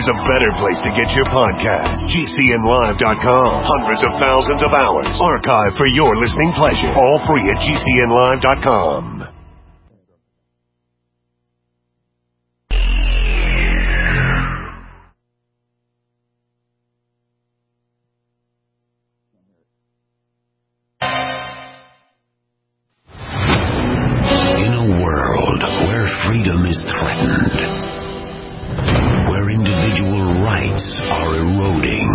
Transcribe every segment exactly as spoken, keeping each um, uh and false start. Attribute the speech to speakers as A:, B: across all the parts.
A: there's a better place to get your podcast. G C N live dot com. Hundreds of thousands of hours archived for your listening pleasure. All free at G C N live dot com.
B: Freedom is threatened, where individual rights are eroding.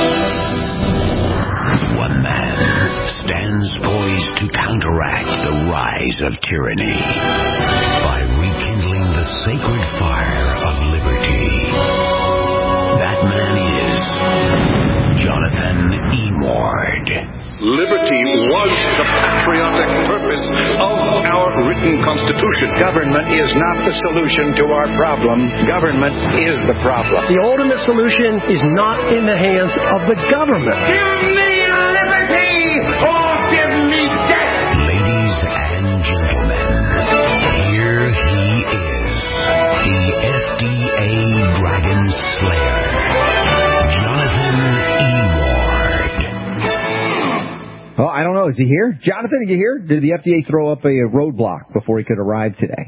B: One man stands poised to counteract the rise of tyranny by rekindling the sacred fire of liberty. That man is Jonathan Emord.
C: Liberty was the patriotic purpose of our written Constitution.
D: Government is not the solution to our problem. Government is the problem.
E: The ultimate solution is not in the hands of the government.
F: Give me liberty or give me death.
B: Ladies and gentlemen, here he is, the F D A Dragon Slayer, Jonathan Emord.
G: Well, I don't know. Is he here? Jonathan, are you here? Did the F D A throw up a roadblock before he could arrive today?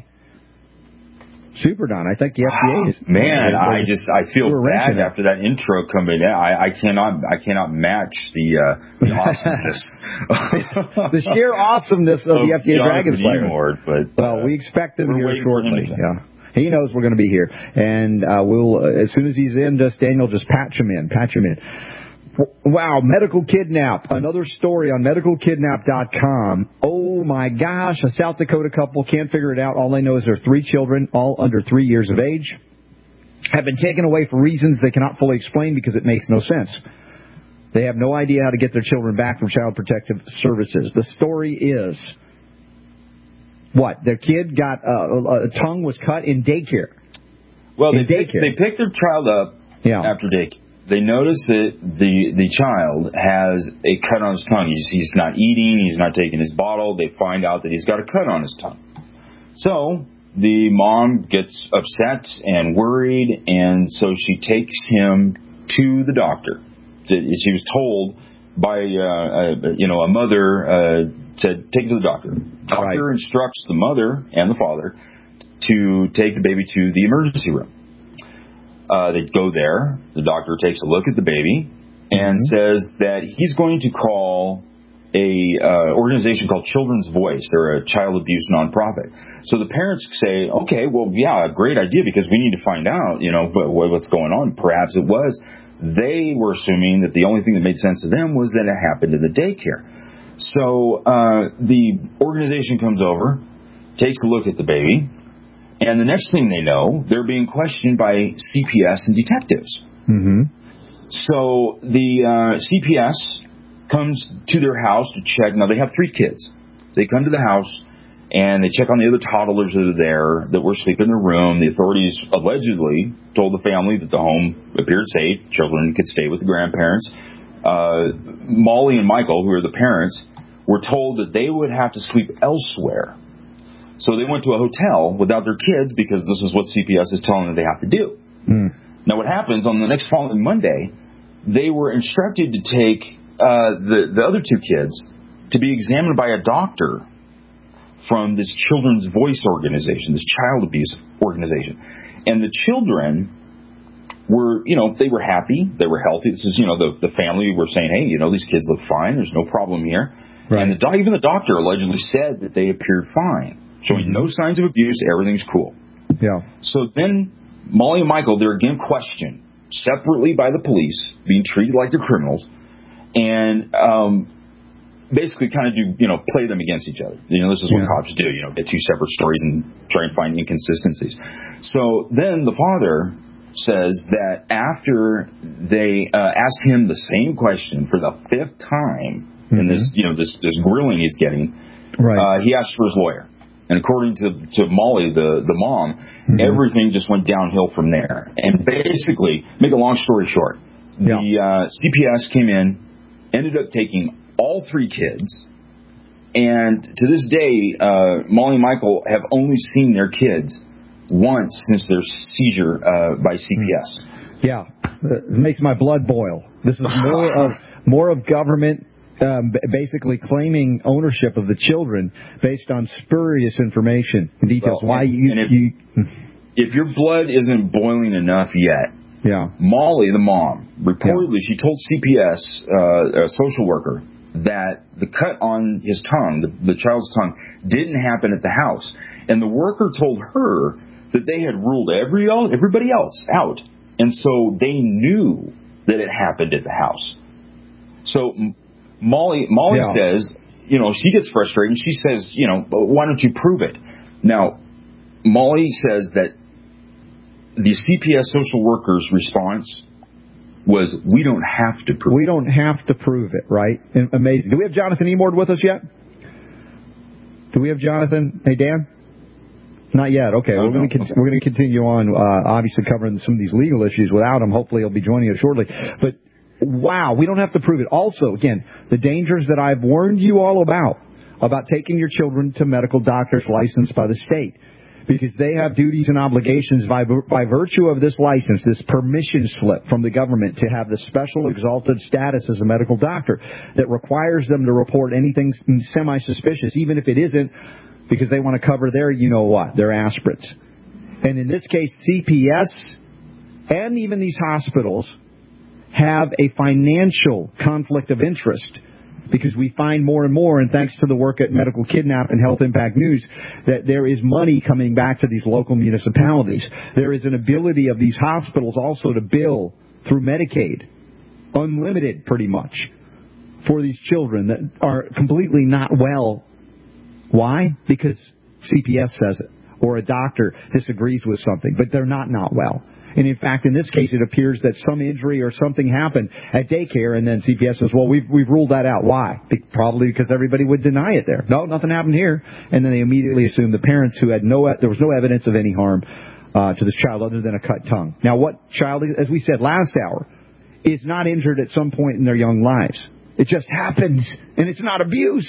G: Super, Don. I think the F D A is...
H: Man, I just, I feel bad
G: it.
H: after that intro coming in. I, I cannot, I cannot match the, uh, the awesomeness.
G: The sheer awesomeness of the F D A Dragon Slayer.
H: But, uh,
G: well, we expect him here shortly.
H: Him
G: Yeah. He knows we're going to be here. And uh, we'll, uh, as soon as he's in, just Daniel, just patch him in, patch him in. Wow, medical kidnap. Another story on medical kidnap dot com. Oh, my gosh. A South Dakota couple can't figure it out. All they know is their three children, all under three years of age, have been taken away for reasons they cannot fully explain because it makes no sense. They have no idea how to get their children back from Child Protective Services. The story is, what? Their kid got, uh, a tongue was cut in daycare.
H: Well,
G: in
H: they,
G: daycare.
H: Pick, they picked their child up
G: yeah.
H: after daycare. They notice that the the child has a cut on his tongue. He's, he's not eating. He's not taking his bottle. They find out that he's got a cut on his tongue. So the mom gets upset and worried, and so she takes him to the doctor. She was told by uh, a, you know a mother uh, said take him to the doctor. Doctor right. instructs the mother and the father to take the baby to the emergency room. Uh, they go there. The doctor takes a look at the baby and mm-hmm. says that he's going to call a uh, organization called Children's Voice. They're a child abuse nonprofit. So the parents say, okay, well, yeah, great idea, because we need to find out, you know, what, what's going on. Perhaps it was. They were assuming that the only thing that made sense to them was that it happened in the daycare. So uh, the organization comes over, takes a look at the baby. And the next thing they know, they're being questioned by C P S and detectives.
G: Mm-hmm.
H: So the uh, C P S comes to their house to check. Now, they have three kids. They come to the house, and they check on the other toddlers that are there that were sleeping in the room. The authorities allegedly told the family that the home appeared safe. The children could stay with the grandparents. Uh, Molly and Michael, who are the parents, were told that they would have to sleep elsewhere. So they went to a hotel without their kids because this is what C P S is telling them they have to do.
G: Mm.
H: Now, what happens on the next following Monday, they were instructed to take uh, the, the other two kids to be examined by a doctor from this Children's Voice organization, this child abuse organization. And the children were, you know, they were happy. They were healthy. This is, you know, the, the family were saying, hey, you know, these kids look fine. There's no problem here. Right. And the, even the doctor allegedly said that they appeared fine. Showing no signs of abuse, everything's cool.
G: Yeah.
H: So then Molly and Michael, they're again questioned separately by the police, being treated like they're criminals, and um, basically kind of do, you know, play them against each other. You know, this is what yeah. cops do, you know, get two separate stories and try and find inconsistencies. So then the father says that after they uh, asked him the same question for the fifth time mm-hmm. in this, you know, this, this grilling he's getting, right. uh, he asked for his lawyer. And according to, to Molly, the, the mom, mm-hmm. everything just went downhill from there. And basically, make a long story short, yeah. the uh, C P S came in, ended up taking all three kids, and to this day, uh, Molly and Michael have only seen their kids once since their seizure uh, by C P S.
G: Yeah, it makes my blood boil. This is more of more of government um, basically claiming ownership of the children based on spurious information and details.
H: Well,
G: Why
H: and,
G: you,
H: and if,
G: you?
H: If your blood isn't boiling enough yet,
G: yeah.
H: Molly, the mom, reportedly
G: yeah.
H: she told C P S, uh, a social worker, that the cut on his tongue, the, the child's tongue, didn't happen at the house, and the worker told her that they had ruled every everybody else out, and so they knew that it happened at the house. So Molly, Molly
G: yeah.
H: says, you know, she gets frustrated and she says, you know, why don't you prove it? Now, Molly says that the C P S social worker's response was, we don't have to prove it.
G: We don't have to prove it, right? Amazing. Do we have Jonathan Emord with us yet? Do we have Jonathan? Hey, Dan? Not yet. Okay, we're going to we're going to continue on, uh, obviously covering some of these legal issues without him. Hopefully, he'll be joining us shortly. But wow, we don't have to prove it. Also, again, the dangers that I've warned you all about about taking your children to medical doctors licensed by the state, because they have duties and obligations by by virtue of this license, this permission slip from the government to have the special exalted status as a medical doctor that requires them to report anything semi-suspicious, even if it isn't, because they want to cover their, you know what, their aspirates. And in this case, C P S and even these hospitals have a financial conflict of interest, because we find more and more, and thanks to the work at Medical Kidnap and Health Impact News, that there is money coming back to these local municipalities. There is an ability of these hospitals also to bill through Medicaid, unlimited pretty much, for these children that are completely not well. Why? Because C P S says it, or a doctor disagrees with something, but they're not not well. And in fact, in this case, it appears that some injury or something happened at daycare, and then C P S says, well, we've, we've ruled that out. Why? Probably because everybody would deny it there. No, nothing happened here. And then they immediately assume the parents who had no, there was no evidence of any harm uh, to this child other than a cut tongue. Now, what child, as we said last hour, is not injured at some point in their young lives? It just happens, and it's not abuse.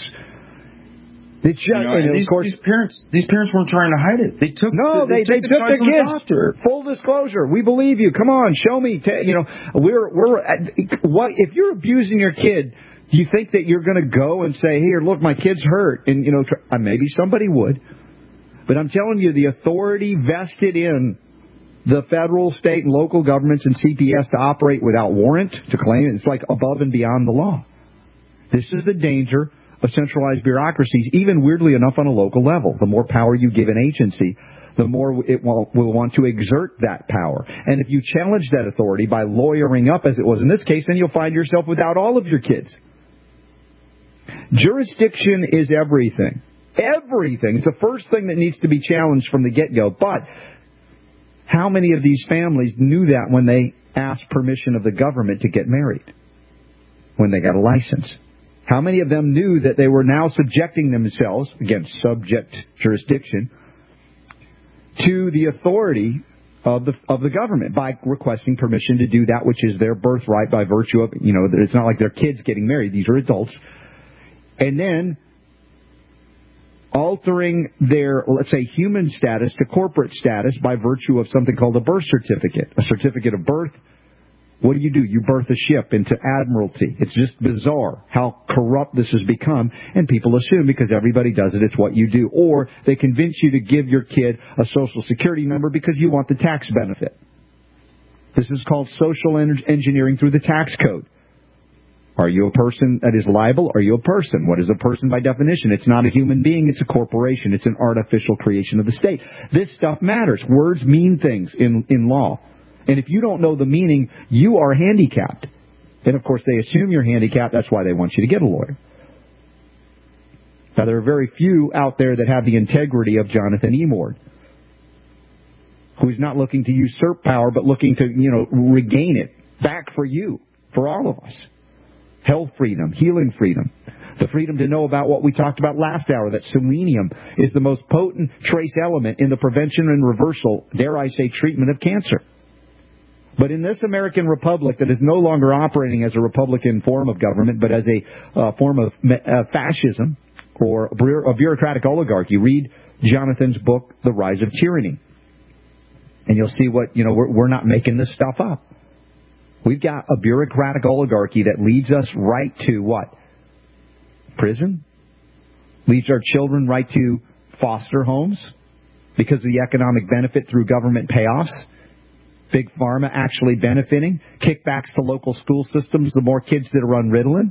G: It's just,
H: you know, and
G: and
H: these,
G: of course,
H: these parents, these parents weren't trying to hide it. They took
G: no,
H: the, they,
G: they, they
H: took,
G: took
H: the
G: their kids.
H: Doctor.
G: Full disclosure, we believe you. Come on, show me. You know, we're we're. What if you're abusing your kid? Do you think that you're going to go and say, "Here, look, my kid's hurt," and you know, try, maybe somebody would, but I'm telling you, the authority vested in the federal, state, and local governments and C P S to operate without warrant, to claim it's like above and beyond the law. This is the danger of centralized bureaucracies, even weirdly enough on a local level. The more power you give an agency, the more it will, will want to exert that power. And if you challenge that authority by lawyering up, as it was in this case, then you'll find yourself without all of your kids. Jurisdiction is everything. Everything. It's the first thing that needs to be challenged from the get-go. But how many of these families knew that when they asked permission of the government to get married, when they got a license? How many of them knew that they were now subjecting themselves, again, subject jurisdiction, to the authority of the of the government by requesting permission to do that which is their birthright by virtue of, you know, it's not like they're kids getting married. These are adults. And then altering their, let's say, human status to corporate status by virtue of something called a birth certificate, a certificate of birth. What do you do? You birth a ship into admiralty. It's just bizarre how corrupt this has become, and people assume because everybody does it, it's what you do. Or they convince you to give your kid a social security number because you want the tax benefit. This is called social engineering through the tax code. Are you a person that is liable? Are you a person? What is a person by definition? It's not a human being. It's a corporation. It's an artificial creation of the state. This stuff matters. Words mean things in, in law. And if you don't know the meaning, you are handicapped. And, of course, they assume you're handicapped. That's why they want you to get a lawyer. Now, there are very few out there that have the integrity of Jonathan Emord, who is not looking to usurp power, but looking to, you know, regain it back for you, for all of us. Health freedom, healing freedom, the freedom to know about what we talked about last hour, that selenium is the most potent trace element in the prevention and reversal, dare I say, treatment of cancer. But in this American republic that is no longer operating as a Republican form of government, but as a uh, form of uh, fascism or a bureaucratic oligarchy, read Jonathan's book, The Rise of Tyranny. And you'll see what, you know, we're, we're not making this stuff up. We've got a bureaucratic oligarchy that leads us right to what? Prison? Leads our children right to foster homes because of the economic benefit through government payoffs. Big Pharma actually benefiting. Kickbacks to local school systems, the more kids that are on Ritalin.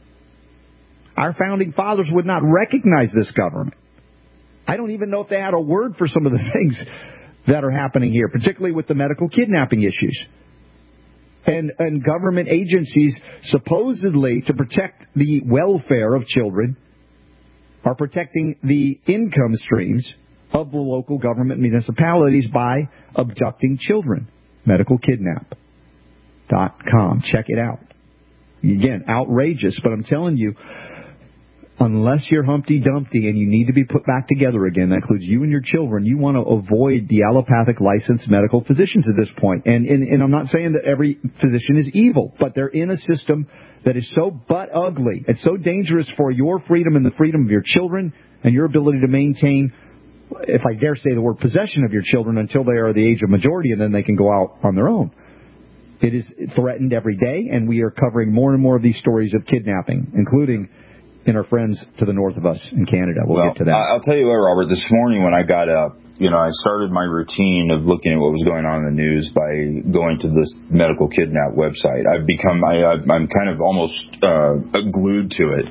G: Our founding fathers would not recognize this government. I don't even know if they had a word for some of the things that are happening here, particularly with the medical kidnapping issues. And, and government agencies, supposedly to protect the welfare of children, are protecting the income streams of the local government municipalities by abducting children. medical kidnap dot com. Check it out. Again, outrageous, but I'm telling you, unless you're Humpty Dumpty and you need to be put back together again, that includes you and your children, you want to avoid the allopathic licensed medical physicians at this point. And, and, and I'm not saying that every physician is evil, but they're in a system that is so butt ugly and so dangerous for your freedom and the freedom of your children and your ability to maintain, if I dare say the word, possession of your children until they are the age of majority and then they can go out on their own. It is threatened every day, and we are covering more and more of these stories of kidnapping, including in our friends to the north of us in Canada. We'll,
H: well
G: get to that.
H: I'll tell you what, Robert, this morning when I got up, you know, I started my routine of looking at what was going on in the news by going to this medical kidnap website. I've become, I, I'm kind of almost uh, glued to it.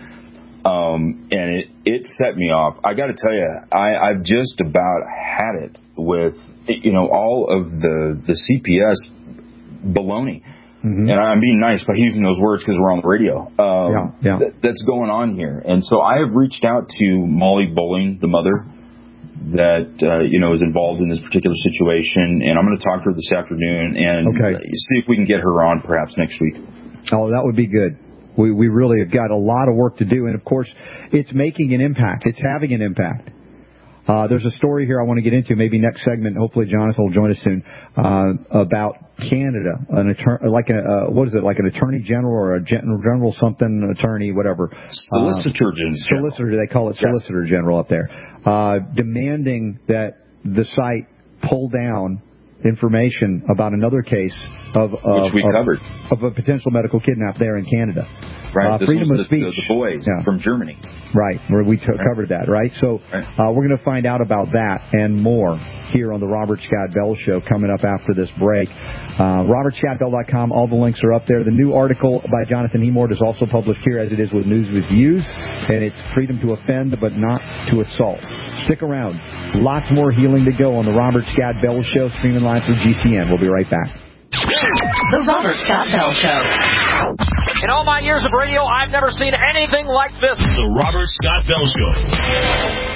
H: Um, and it, it set me off. I got to tell you, I, I've just about had it with, you know, all of the, the C P S baloney. Mm-hmm. And I'm being nice by using those words because we're on the radio. Um, yeah, yeah. Th- that's going on here. And so I have reached out to Molly Bowling, the mother that, uh, you know, is involved in this particular situation. And I'm going to talk to her this afternoon and okay. see if we can get her on perhaps next week.
G: Oh, that would be good. We we really have got a lot of work to do. And, of course, it's making an impact. It's having an impact. Uh, there's a story here I want to get into, maybe next segment. Hopefully Jonathan will join us soon, uh, about Canada, an attorney, like a, uh, what is it, like an attorney general or a general something attorney, whatever.
H: Solicitor
G: uh,
H: general.
G: Solicitor, they call it solicitor yes. general up there, uh, demanding that the site pull down information about another case of, of,
H: Which we
G: of,
H: covered.
G: of a potential medical kidnap there in Canada.
H: Right,
G: uh,
H: this
G: freedom
H: was
G: of
H: the,
G: speech.
H: The, the boys yeah. from Germany.
G: Right, where we t-
H: right.
G: covered that, right? So
H: right.
G: Uh, we're going to find out about that and more here on the Robert Scott Bell Show coming up after this break. Uh, robert scott bell dot com, all the links are up there. The new article by Jonathan Emord is also published here, as it is with News with Views, and it's freedom to offend but not to assault. Stick around. Lots more healing to go on the Robert Scott Bell Show, streaming live through G C N. We'll be right back.
I: The Robert Scott Bell Show.
J: In all my years of radio, I've never seen anything like this.
A: The Robert Scott Bell Show.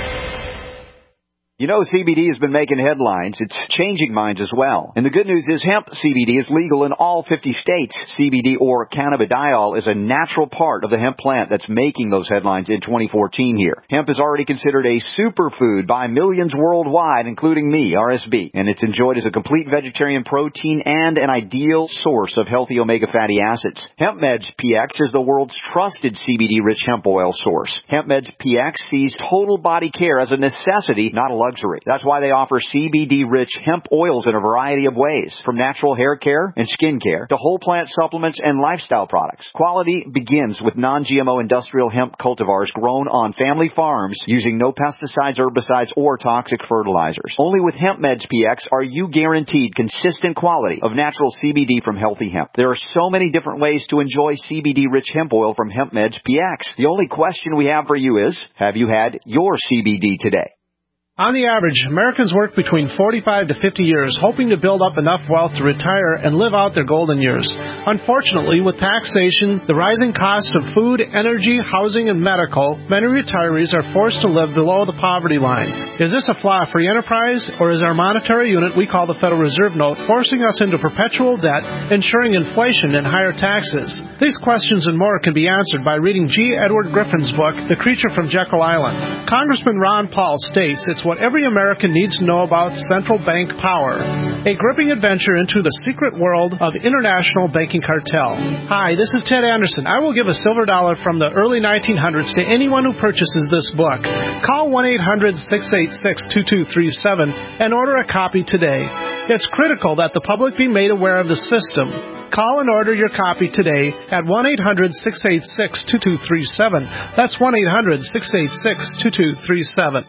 K: You know, C B D has been making headlines. It's changing minds as well. And the good news is hemp C B D is legal in all fifty states. C B D, or cannabidiol, is a natural part of the hemp plant that's making those headlines in twenty fourteen here. Hemp is already considered a superfood by millions worldwide, including me, R S B. And it's enjoyed as a complete vegetarian protein and an ideal source of healthy omega fatty acids. HempMeds P X is the world's trusted C B D-rich hemp oil source. HempMeds P X sees total body care as a necessity, not a luxury. That's why they offer C B D-rich hemp oils in a variety of ways, from natural hair care and skin care to whole plant supplements and lifestyle products. Quality begins with non-G M O industrial hemp cultivars grown on family farms using no pesticides, herbicides, or toxic fertilizers. Only with HempMeds P X are you guaranteed consistent quality of natural C B D from healthy hemp. There are so many different ways to enjoy C B D-rich hemp oil from HempMeds P X. The only question we have for you is, have you had your C B D today?
L: On the average, Americans work between forty-five to fifty years, hoping to build up enough wealth to retire and live out their golden years. Unfortunately, with taxation, the rising cost of food, energy, housing, and medical, many retirees are forced to live below the poverty line. Is this a flaw of free enterprise, or is our monetary unit we call the Federal Reserve Note forcing us into perpetual debt, ensuring inflation and higher taxes? These questions and more can be answered by reading G. Edward Griffin's book, The Creature from Jekyll Island. Congressman Ron Paul states it's what every American needs to know about central bank power. A gripping adventure into the secret world of international banking cartel. Hi, this is Ted Anderson. I will give a silver dollar from the early nineteen hundreds to anyone who purchases this book. Call one eight hundred six eight six two two three seven and order a copy today. It's critical that the public be made aware of the system. Call and order your copy today at one eight hundred six eight six two two three seven. That's one eight hundred six eight six two two three seven.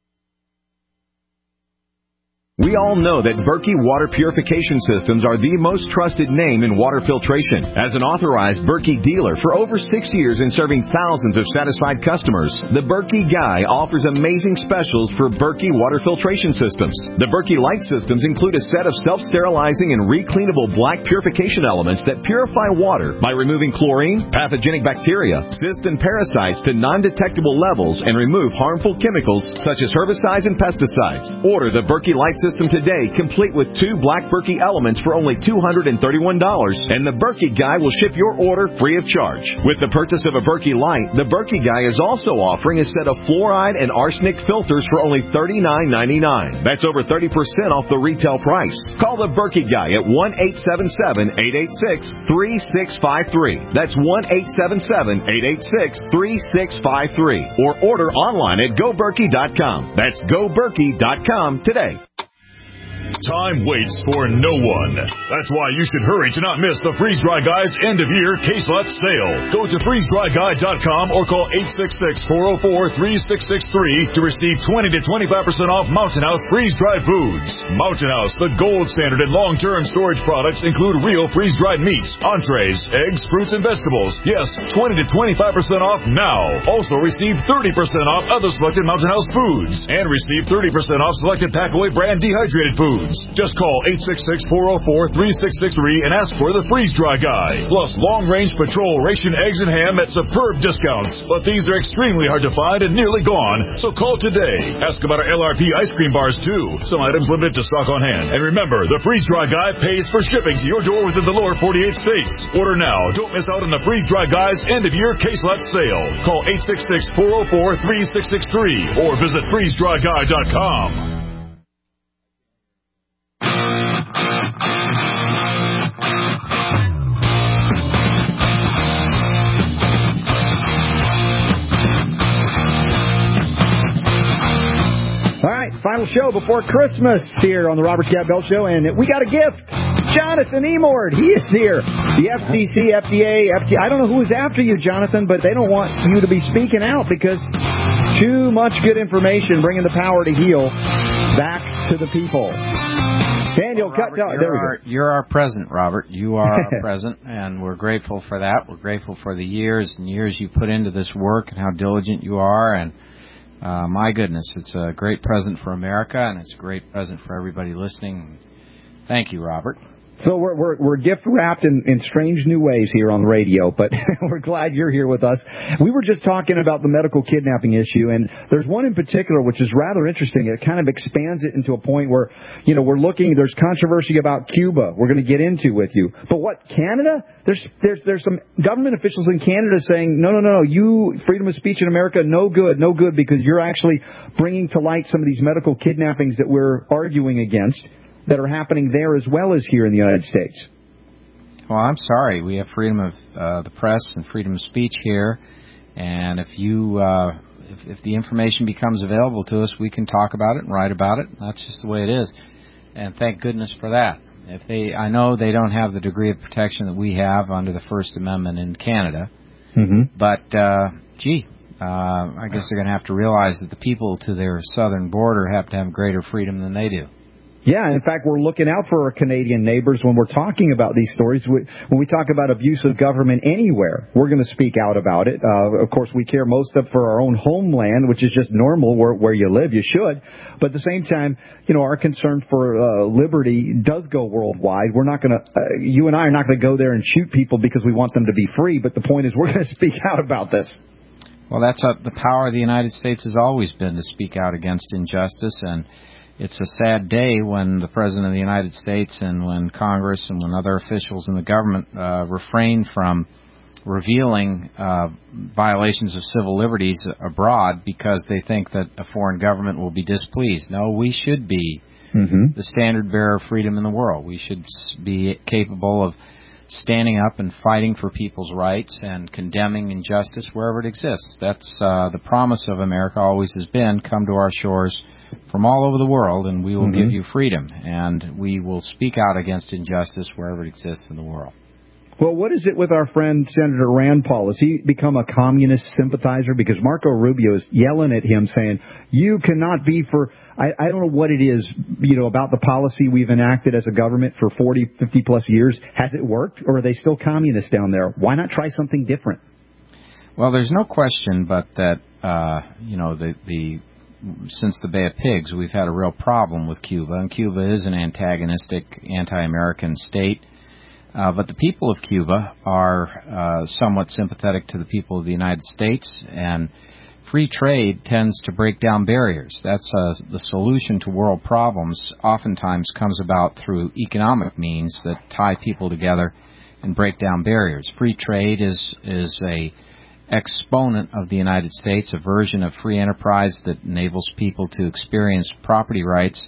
M: We all know that Berkey Water Purification Systems are the most trusted name in water filtration. As an authorized Berkey dealer for over six years and serving thousands of satisfied customers, the Berkey Guy offers amazing specials for Berkey Water Filtration Systems. The Berkey Light Systems include a set of self-sterilizing and recleanable black purification elements that purify water by removing chlorine, pathogenic bacteria, cysts, and parasites to non-detectable levels and remove harmful chemicals such as herbicides and pesticides. Order the Berkey Light System today, complete with two black Berkey elements for only two hundred thirty-one dollars, and the Berkey Guy will ship your order free of charge. With the purchase of a Berkey Light, the Berkey Guy is also offering a set of fluoride and arsenic filters for only thirty-nine ninety-nine. That's over thirty percent off the retail price. Call the Berkey Guy at one eight seven seven eight eight six three six five three. That's one eight seven seven eight eight six three six five three. Or order online at go berkey dot com. That's go berkey dot com today.
N: Time waits for no one. That's why you should hurry to not miss the Freeze Dry Guy's end-of-year case lot sale. Go to freeze dry guy dot com or call eight six six, four oh four, three six six three to receive twenty to twenty-five percent off Mountain House freeze-dried foods. Mountain House, the gold standard in long-term storage products, include real freeze-dried meats, entrees, eggs, fruits, and vegetables. Yes, twenty to twenty-five percent off now. Also receive thirty percent off other selected Mountain House foods and receive thirty percent off selected Packaway brand dehydrated foods. Just call eight six six, four oh four, three six six three and ask for the Freeze Dry Guy. Plus long-range patrol ration eggs and ham at superb discounts. But these are extremely hard to find and nearly gone, so call today. Ask about our L R P ice cream bars, too. Some items limited to stock on hand. And remember, the Freeze Dry Guy pays for shipping to your door within the lower forty-eight states. Order now. Don't miss out on the Freeze Dry Guy's end-of-year case lot sale. Call eight six six, four oh four, three six six three or visit freeze dry guy dot com.
G: Final show before Christmas here on the Robert Scott Bell Show, and we got a gift. Jonathan Emord, he is here. The F C C, F D A, F T A. I don't know who is after you, Jonathan, but they don't want you to be speaking out because too much good information bringing the power to heal back to the people. Daniel,
O: well, Robert,
G: cut down.
O: There we go. You're our president, Robert. You are our president, and we're grateful for that. We're grateful for the years and years you put into this work and how diligent you are, and Uh, my goodness, it's a great present for America, and it's a great present for everybody listening. Thank you, Robert.
G: So we're we're, we're gift wrapped in, in strange new ways here on the radio, but we're glad you're here with us. We were just talking about the medical kidnapping issue, and there's one in particular which is rather interesting. It kind of expands it into a point where, you know, we're looking. There's controversy about Cuba. We're going to get into with you, but what Canada? There's there's there's some government officials in Canada saying no no no no you freedom of speech in America no good no good because you're actually bringing to light some of these medical kidnappings that we're arguing against, that are happening there as well as here in the United States.
O: Well, I'm sorry. We have freedom of uh, the press and freedom of speech here, and if you uh, if, if the information becomes available to us, we can talk about it and write about it. That's just the way it is, and thank goodness for that. If they, I know they don't have the degree of protection that we have under the First Amendment in Canada,
G: mm-hmm.
O: but uh, gee, uh, I guess they're going to have to realize that the people to their southern border have to have greater freedom than they do.
G: Yeah, in fact, we're looking out for our Canadian neighbors when we're talking about these stories. We, when we talk about abuse of government anywhere, we're going to speak out about it. Uh, of course, we care most of for our own homeland, which is just normal where, where you live. You should. But at the same time, you know, our concern for uh, liberty does go worldwide. We're not going to, uh, you and I are not going to go there and shoot people because we want them to be free. But the point is we're going to speak out about this.
O: Well, that's uh, the power of the United States has always been to speak out against injustice, and it's a sad day when the President of the United States and when Congress and when other officials in the government uh, refrain from revealing uh, violations of civil liberties abroad because they think that a foreign government will be displeased. No, we should be
G: mm-hmm.
O: the standard bearer of freedom in the world. We should be capable of standing up and fighting for people's rights and condemning injustice wherever it exists. That's uh, the promise of America always has been, come to our shores from all over the world, and we will
G: mm-hmm.
O: give you freedom, and we will speak out against injustice wherever it exists in the world.
G: Well, what is it with our friend Senator Rand Paul? Has he become a communist sympathizer? Because Marco Rubio is yelling at him saying, you cannot be for... I, I don't know what it is, you know, about the policy we've enacted as a government for forty, fifty plus years. Has it worked, or are they still communists down there? Why not try something different?
O: Well, there's no question but that, uh, you know, the, the since the Bay of Pigs, we've had a real problem with Cuba, and Cuba is an antagonistic, anti-American state. Uh, but the people of Cuba are uh, somewhat sympathetic to the people of the United States, and free trade tends to break down barriers. That's uh, the solution to world problems oftentimes comes about through economic means that tie people together and break down barriers. Free trade is is a exponent of the United States, a version of free enterprise that enables people to experience property rights.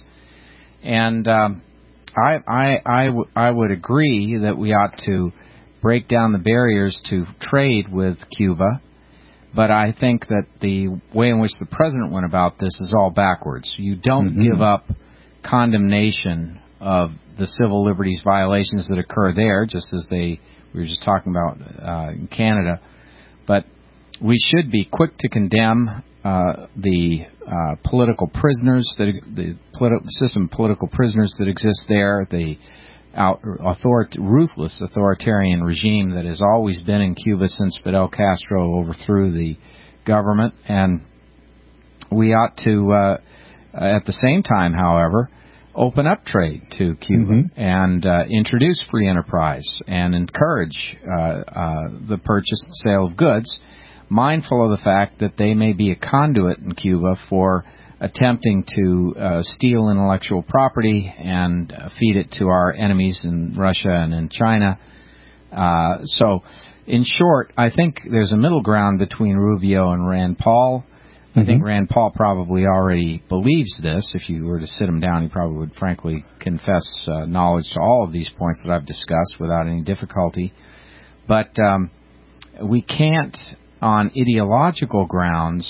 O: And um, I, I, I, w- I would agree that we ought to break down the barriers to trade with Cuba. But I think that the way in which the president went about this is all backwards. You don't mm-hmm. give up condemnation of the civil liberties violations that occur there, just as they we were just talking about uh, in Canada. But we should be quick to condemn uh, the uh, political prisoners, that the politi- system of political prisoners that exist there, the Out, author- ruthless authoritarian regime that has always been in Cuba since Fidel Castro overthrew the government. And we ought to, uh, at the same time, however, open up trade to Cuba mm-hmm. and uh, introduce free enterprise and encourage uh, uh, the purchase and sale of goods, mindful of the fact that they may be a conduit in Cuba for attempting to uh, steal intellectual property and uh, feed it to our enemies in Russia and in China. Uh, so, in short, I think there's a middle ground between Rubio and Rand Paul. Mm-hmm. I think Rand Paul probably already believes this. If you were to sit him down, he probably would frankly confess uh, knowledge to all of these points that I've discussed without any difficulty. But um, we can't, on ideological grounds,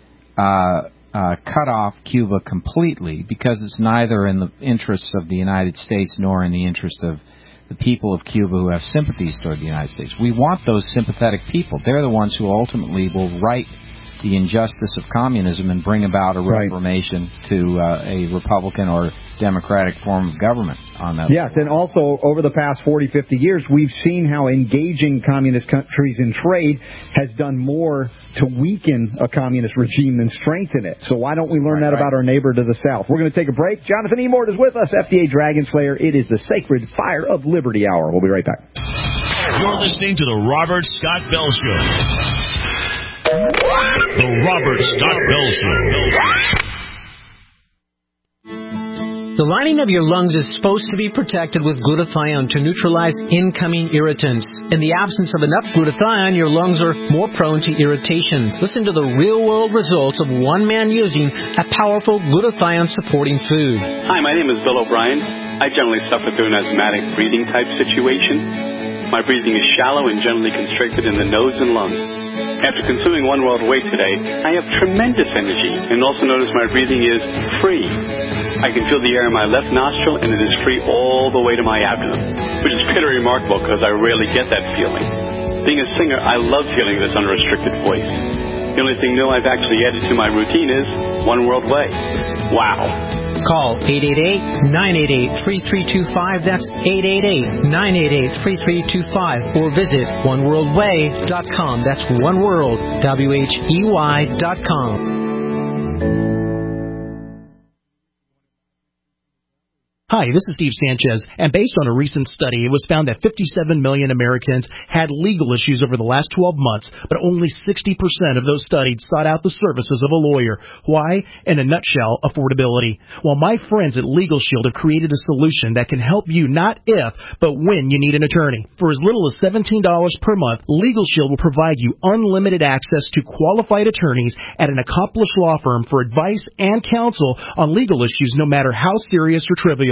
O: uh, Uh, cut off Cuba completely, because it's neither in the interests of the United States nor in the interest of the people of Cuba who have sympathies toward the United States. We want those sympathetic people. They're the ones who ultimately will right the injustice of communism and bring about a reformation right. to uh, a Republican or Democratic form of government on that.
G: Yes, level. And also over the past forty, fifty years, we've seen how engaging communist countries in trade has done more to weaken a communist regime than strengthen it. So why don't we learn right, that right. about our neighbor to the south? We're going to take a break. Jonathan Emord is with us, F D A Dragon Slayer. It is the Sacred Fire of Liberty Hour. We'll be right back.
N: You're listening to the Robert Scott Bell Show. The Robert Scott Bell Show.
P: The lining of your lungs is supposed to be protected with glutathione to neutralize incoming irritants. In the absence of enough glutathione, your lungs are more prone to irritation. Listen to the real-world results of one man using a powerful glutathione-supporting food.
Q: Hi, my name is Bill O'Brien. I generally suffer through an asthmatic breathing type situation. My breathing is shallow and generally constricted in the nose and lungs. After consuming One World Way today, I have tremendous energy and also notice my breathing is free. I can feel the air in my left nostril and it is free all the way to my abdomen, which is pretty remarkable because I rarely get that feeling. Being a singer, I love feeling this unrestricted voice. The only thing new I've actually added to my routine is One World Way. Wow.
P: Call eight eight eight, nine eight eight, three three two five. That's eight eight eight, nine eight eight, three three two five. Or visit one world way dot com. That's oneworld, W H E Y dot com.
R: Hi, this is Steve Sanchez, and based on a recent study, it was found that fifty-seven million Americans had legal issues over the last twelve months, but only sixty percent of those studied sought out the services of a lawyer. Why? In a nutshell, affordability. Well, my friends at Legal Shield have created a solution that can help you not if, but when you need an attorney. For as little as seventeen dollars per month, Legal Shield will provide you unlimited access to qualified attorneys at an accomplished law firm for advice and counsel on legal issues, no matter how serious or trivial.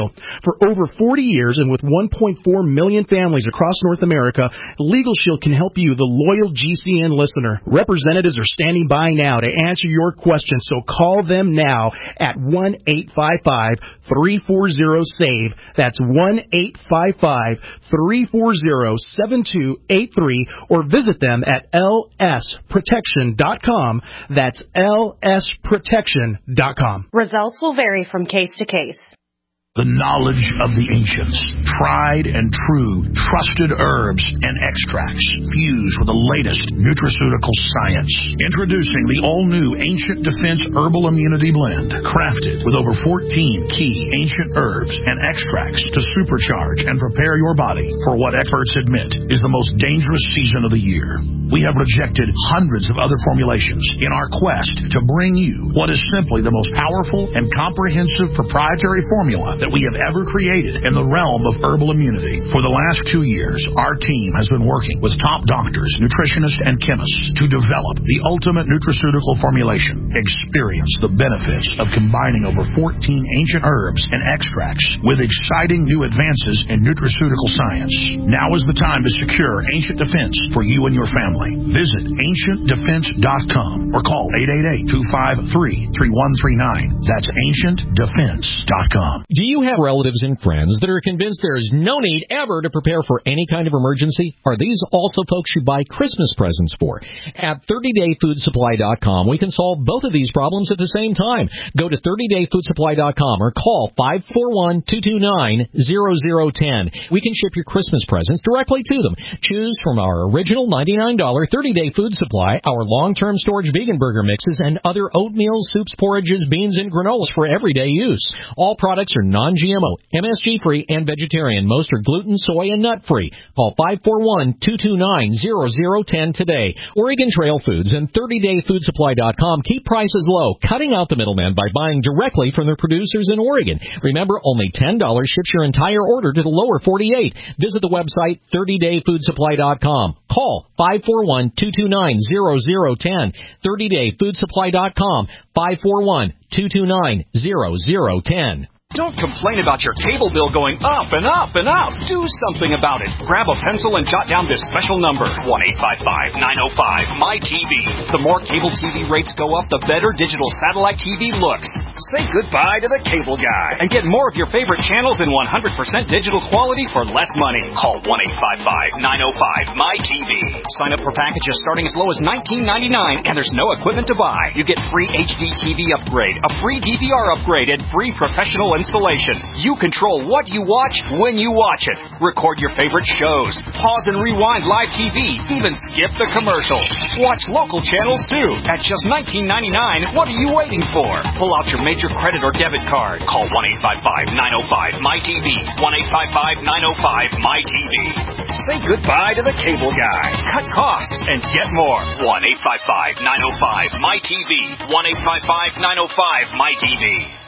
R: Shield. For over forty years and with one point four million families across North America, Legal Shield can help you, the loyal G C N listener. Representatives are standing by now to answer your questions, so call them now at one eight five five, three four zero, SAVE. That's one eight five five, three four zero, seven two eight three, or visit them at L S protection dot com. That's L S protection dot com.
S: Results will vary from case to case.
T: The knowledge of the ancients, tried and true, trusted herbs and extracts, fused with the latest nutraceutical science. Introducing the all-new Ancient Defense Herbal Immunity Blend, crafted with over fourteen key ancient herbs and extracts to supercharge and prepare your body for what experts admit is the most dangerous season of the year. We have rejected hundreds of other formulations in our quest to bring you what is simply the most powerful and comprehensive proprietary formula that we have ever created in the realm of herbal immunity. For the last two years, our team has been working with top doctors, nutritionists, and chemists to develop the ultimate nutraceutical formulation. Experience the benefits of combining over fourteen ancient herbs and extracts with exciting new advances in nutraceutical science. Now is the time to secure Ancient Defense for you and your family. Visit ancient defense dot com or call eight eight eight, two five three, three one three nine. That's ancient defense dot com.
U: Do you have relatives and friends that are convinced there is no need ever to prepare for any kind of emergency? Are these also folks you buy Christmas presents for? At thirty day food supply dot com, we can solve both of these problems at the same time. Go to thirty day food supply dot com or call five four one, two two nine, zero zero one zero. We can ship your Christmas presents directly to them. Choose from our original ninety-nine dollars thirty day food supply, our long-term storage vegan burger mixes, and other oatmeals, soups, porridges, beans, and granolas for everyday use. All products are non-G M O, M S G-free, and vegetarian. Most are gluten, soy, and nut-free. Call five four one, two two nine, zero zero one zero today. Oregon Trail Foods and thirty day food supply dot com keep prices low, cutting out the middleman by buying directly from their producers in Oregon. Remember, only ten dollars ships your entire order to the lower forty-eight. Visit the website thirty day food supply dot com. Call five four one, two two nine, zero zero one zero. thirty day food supply dot com. five four one, two two nine, zero zero one zero.
J: Don't complain about your cable bill going up and up and up. Do something about it. Grab a pencil and jot down this special number, one eight five five, nine oh five, M Y T V. The more cable T V rates go up, the better digital satellite T V looks. Say goodbye to the cable guy and get more of your favorite channels in one hundred percent digital quality for less money. Call one eight five five, nine oh five, M Y T V. Sign up for packages starting as low as nineteen ninety-nine, and there's no equipment to buy. You get free H D T V upgrade, a free D V R upgrade, and free professional installation. You control what you watch when you watch it. Record your favorite shows. Pause and rewind live T V. Even skip the commercials. Watch local channels too. At just nineteen ninety-nine, what are you waiting for? Pull out your major credit or debit card. Call one eight five five, nine oh five, M Y T V. one eight five five, nine oh five, M Y T V. Say goodbye to the cable guy. Cut costs and get more. one eight five five, nine oh five, M Y T V. one eight five five, nine oh five, M Y T V.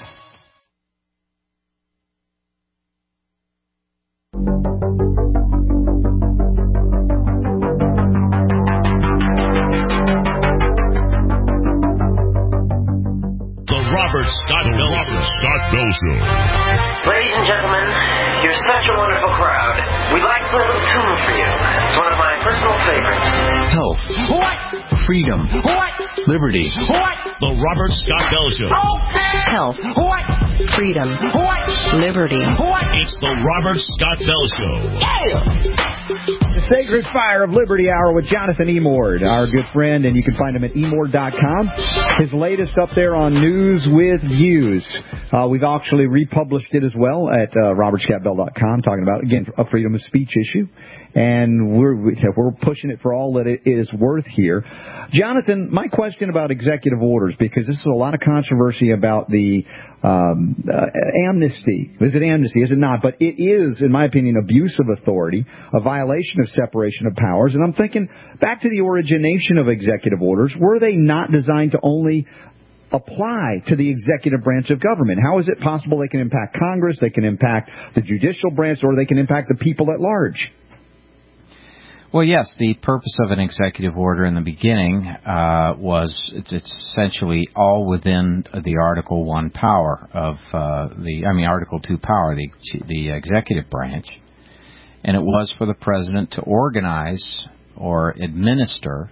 N: Robert Scott Bell Robert Scott Bell Show.
V: Ladies and gentlemen, you're such a wonderful crowd. We'd like to play a little tune for you. It's one of my personal favorites.
W: Health.
V: What?
W: Freedom.
V: What?
W: Liberty.
V: What?
N: The Robert Scott Bell Show.
V: Okay.
W: Health.
V: What?
W: Freedom.
V: What?
W: Liberty.
V: What?
N: It's the Robert Scott Bell Show.
V: Yeah!
G: The Sacred Fire of Liberty Hour with Jonathan Emord, our good friend, and you can find him at emord dot com. His latest up there on News with Views. Uh, we've actually republished it as well at uh, robert scott bell dot com, talking about, again, a freedom of speech issue. And we're we're pushing it for all that it is worth here. Jonathan, my question about executive orders, because this is a lot of controversy about the um, uh, amnesty. Is it amnesty? Is it not? But it is, in my opinion, abuse of authority, a violation of separation of powers. And I'm thinking back to the origination of executive orders. Were they not designed to only apply to the executive branch of government? How is it possible they can impact Congress, they can impact the judicial branch, or they can impact the people at large?
O: Well, yes, the purpose of an executive order in the beginning uh, was it's, it's essentially all within the Article One power of uh, the, I mean Article Two power, the the executive branch, and it was for the president to organize or administer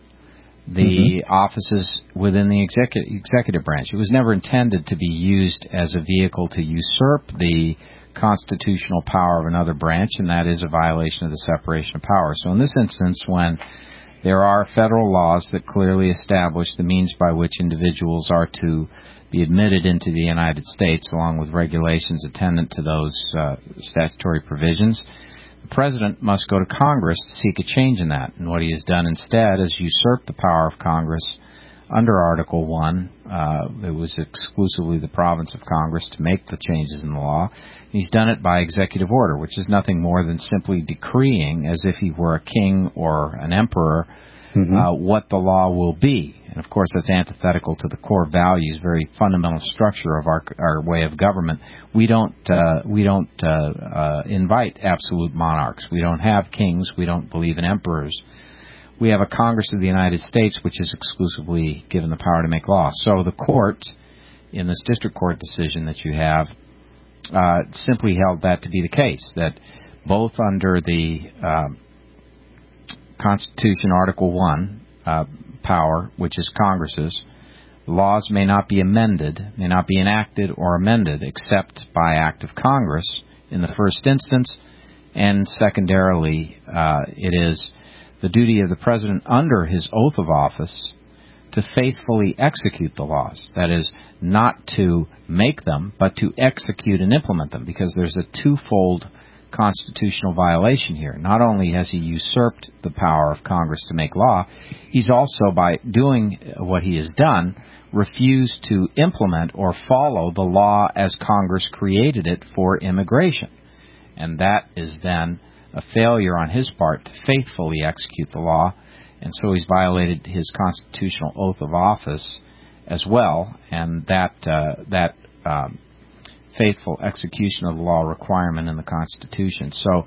O: the mm-hmm. offices within the executive executive branch. It was never intended to be used as a vehicle to usurp the constitutional power of another branch, and that is a violation of the separation of powers. So in this instance, when there are federal laws that clearly establish the means by which individuals are to be admitted into the United States, along with regulations attendant to those uh, statutory provisions, the president must go to Congress to seek a change in that. And what he has done instead is usurp the power of Congress under Article One. Uh, it was exclusively the province of Congress to make the changes in the law. He's done it by executive order, which is nothing more than simply decreeing, as if he were a king or an emperor, mm-hmm. uh, what the law will be. And, of course, that's antithetical to the core values, very fundamental structure of our our way of government. We don't uh, we don't uh, uh, invite absolute monarchs. We don't have kings. We don't believe in emperors. We have a Congress of the United States, which is exclusively given the power to make law. So the court, in this district court decision that you have, uh, simply held that to be the case, that both under the uh, Constitution, Article One uh, power, which is Congress's, laws may not be amended, may not be enacted or amended except by act of Congress in the first instance, and secondarily, uh, it is the duty of the president under his oath of office to faithfully execute the laws. That is, not to make them, but to execute and implement them, because there's a twofold constitutional violation here. Not only has he usurped the power of Congress to make law, he's also, by doing what he has done, refused to implement or follow the law as Congress created it for immigration. And that is then a failure on his part to faithfully execute the law, and so he's violated his constitutional oath of office as well, and that uh, that um, faithful execution of the law requirement in the Constitution. So,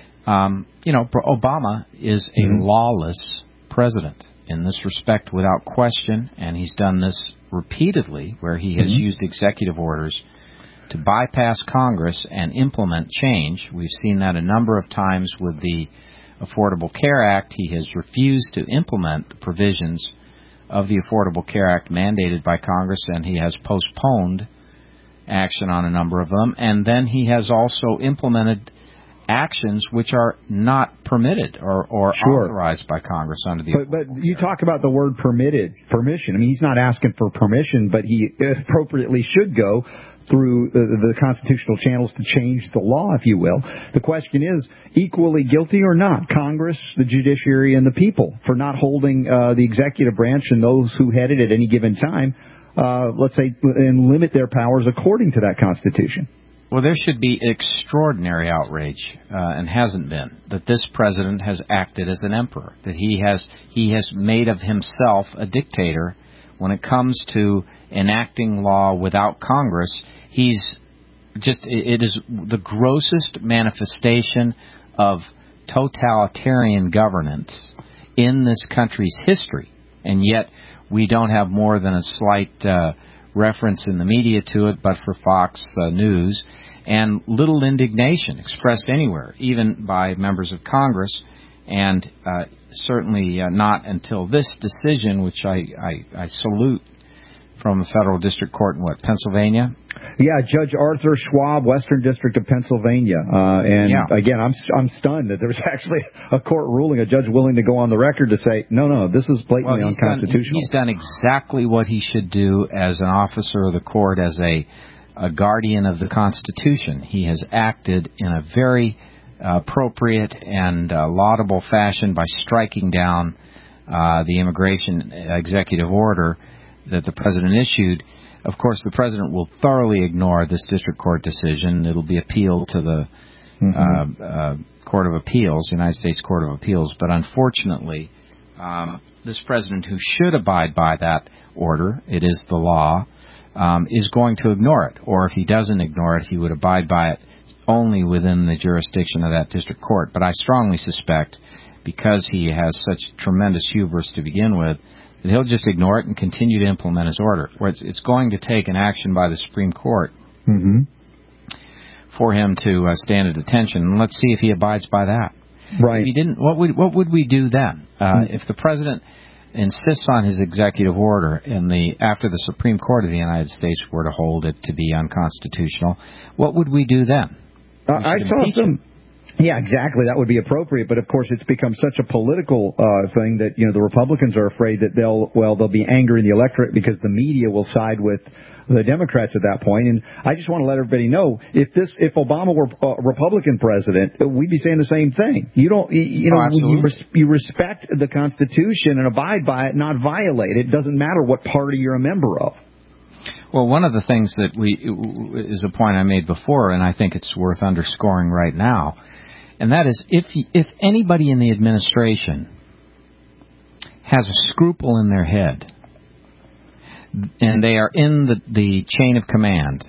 O: um, you know, Obama is a mm-hmm. lawless president in this respect without question, and he's done this repeatedly, where he has mm-hmm. used executive orders to bypass Congress and implement change. We've seen that a number of times with the Affordable Care Act. He has refused to implement the provisions of the Affordable Care Act mandated by Congress, and he has postponed action on a number of them. And then he has also implemented actions which are not permitted or, or sure. authorized by Congress under the
G: But, but you talk about the word permitted, permission. I mean, he's not asking for permission, but he appropriately should go through the, the constitutional channels to change the law, if you will. The question is, equally guilty or not, Congress, the judiciary, and the people for not holding uh, the executive branch and those who head it at any given time, uh, let's say, and limit their powers according to that Constitution.
O: Well, there should be extraordinary outrage, uh, and hasn't been, that this president has acted as an emperor, that he has he has made of himself a dictator. When it comes to enacting law without Congress, he's just, it is the grossest manifestation of totalitarian governance in this country's history. And yet we don't have more than a slight uh, reference in the media to it, but for Fox uh, News, and little indignation expressed anywhere, even by members of Congress, and uh, certainly uh, not until this decision, which I, I, I salute, from a federal district court in what, Pennsylvania?
G: Yeah, Judge Arthur Schwab, Western District of Pennsylvania. Uh, and yeah. again, I'm I'm stunned that there was actually a court ruling, a judge willing to go on the record to say, no, no, this is blatantly
O: well,
G: unconstitutional.
O: Done, he's done exactly what he should do as an officer of the court, as a, a guardian of the Constitution. He has acted in a very uh, appropriate and uh, laudable fashion by striking down uh, the immigration executive order that the president issued. Of course, the president will thoroughly ignore this district court decision. It'll be appealed to the mm-hmm. uh, uh, Court of Appeals, United States Court of Appeals. But unfortunately, um, this president, who should abide by that order, it is the law, um, is going to ignore it. Or if he doesn't ignore it, he would abide by it only within the jurisdiction of that district court. But I strongly suspect, because he has such tremendous hubris to begin with, that he'll just ignore it and continue to implement his order. Where it's, it's going to take an action by the Supreme Court
G: mm-hmm.
O: for him to uh, stand at attention. And let's see if he abides by that.
G: Right.
O: If he didn't, what would what would we do then? Uh, mm-hmm. If the president insists on his executive order, and the after the Supreme Court of the United States were to hold it to be unconstitutional, what would we do then?
G: Uh, I saw some. Him. Yeah, exactly. That would be appropriate. But of course, it's become such a political uh, thing that you know the Republicans are afraid that they'll well they'll be angry in the electorate because the media will side with the Democrats at that point. And I just want to let everybody know if this if Obama were a Republican president, we'd be saying the same thing. You don't you, you know
O: oh,
G: you, res, you respect the Constitution and abide by it, not violate it. It doesn't matter what party you're a member of.
O: Well, one of the things that we is a point I made before, and I think it's worth underscoring right now. And that is, if if anybody in the administration has a scruple in their head, and they are in the, the chain of command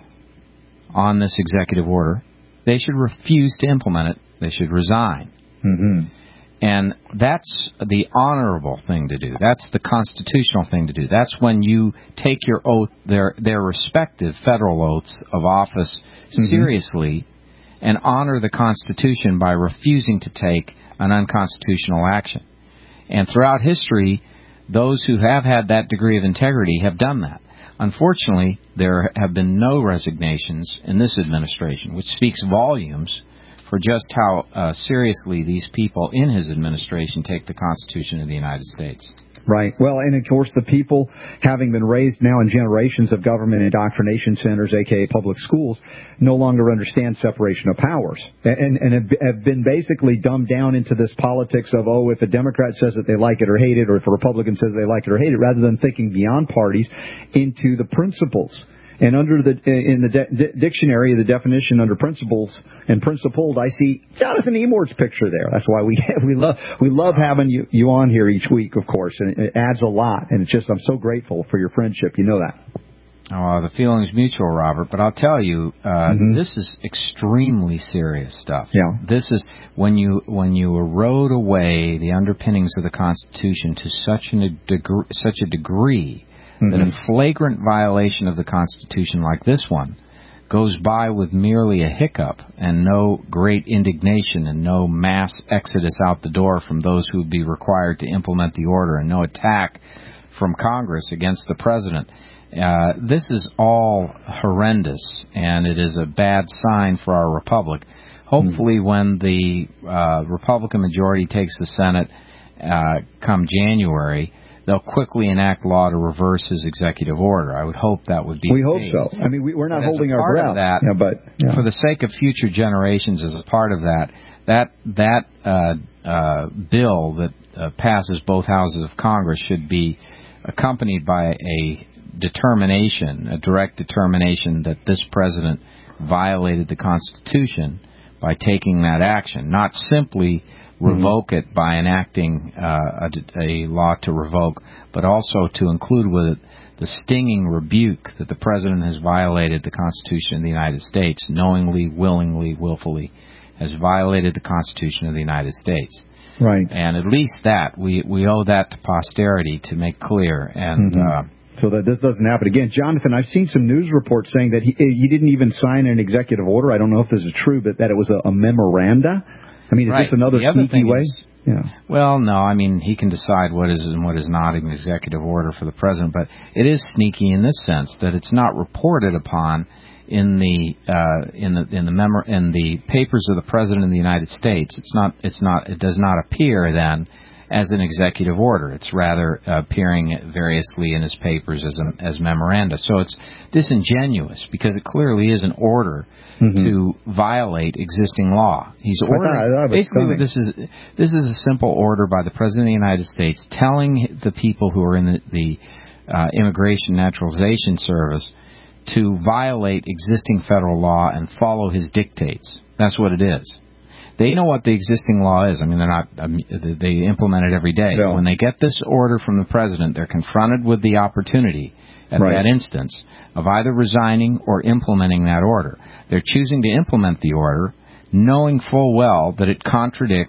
O: on this executive order, they should refuse to implement it. They should resign.
G: Mm-hmm.
O: And that's the honorable thing to do. That's the constitutional thing to do. That's when you take your oath, their their respective federal oaths of office mm-hmm. seriously, and honor the Constitution by refusing to take an unconstitutional action. And throughout history, those who have had that degree of integrity have done that. Unfortunately, there have been no resignations in this administration, which speaks volumes for just how uh, seriously these people in his administration take the Constitution of the United States.
G: Right. Well, and of course, the people, having been raised now in generations of government indoctrination centers, aka public schools, no longer understand separation of powers, and, and have been basically dumbed down into this politics of, oh, if a Democrat says that they like it or hate it, or if a Republican says they like it or hate it, rather than thinking beyond parties into the principles. And under the in the de- dictionary, the definition under principles and principled, I see Jonathan Emord's picture there. That's why we we love we love having you, you on here each week, of course, and it adds a lot. And it's just I'm so grateful for your friendship. You know that.
O: Oh, the feeling's mutual, Robert. But I'll tell you, uh,
G: mm-hmm.
O: this is extremely serious stuff.
G: Yeah.
O: This is when you when you erode away the underpinnings of the Constitution to such an, a degree, such a degree. Mm-hmm. that a flagrant violation of the Constitution like this one goes by with merely a hiccup and no great indignation and no mass exodus out the door from those who would be required to implement the order and no attack from Congress against the president. Uh, this is all horrendous, and it is a bad sign for our republic. Hopefully mm-hmm. when the uh, Republican majority takes the Senate uh, come January, they'll quickly enact law to reverse his executive order. I would hope that would be
G: We
O: the
G: hope
O: case.
G: so. I mean, we, we're not
O: but
G: holding
O: as a
G: our
O: part
G: breath.
O: Of that,
G: yeah, but, yeah.
O: For the sake of future generations, as a part of that, that that uh, uh, bill that uh, passes both houses of Congress should be accompanied by a determination, a direct determination that this president violated the Constitution by taking that action, not simply revoke it by enacting uh, a, a law to revoke, but also to include with it the stinging rebuke that the president has violated the Constitution of the United States, knowingly, willingly, willfully, has violated the Constitution of the United States.
G: Right.
O: And at least that, we, we owe that to posterity to make clear. And
G: mm-hmm.
O: uh,
G: so that this doesn't happen again. Jonathan, I've seen some news reports saying that he, he didn't even sign an executive order. I don't know if this is true, but that it was a, a memoranda. I mean, is
O: right.
G: this another
O: the
G: sneaky way?
O: Is,
G: yeah.
O: Well, no. I mean, he can decide what is and what is not an executive order for the president, but it is sneaky in this sense that it's not reported upon in the uh, in the in the memo- in the papers of the president of the United States. It's not. It's not. It does not appear then as an executive order. It's rather uh, appearing variously in his papers as a, as memoranda. So it's disingenuous because it clearly is an order mm-hmm. to violate existing law. He's ordering. I thought, I basically, what this is this is a simple order by the President of the United States telling the people who are in the, the uh, Immigration Naturalization Service to violate existing federal law and follow his dictates. That's what it is. They know what the existing law is. I mean, they're not. Um, they implement it every day. No. When they get this order from the president, they're confronted with the opportunity at right. that instance of either resigning or implementing that order. They're choosing to implement the order, knowing full well that it contradicts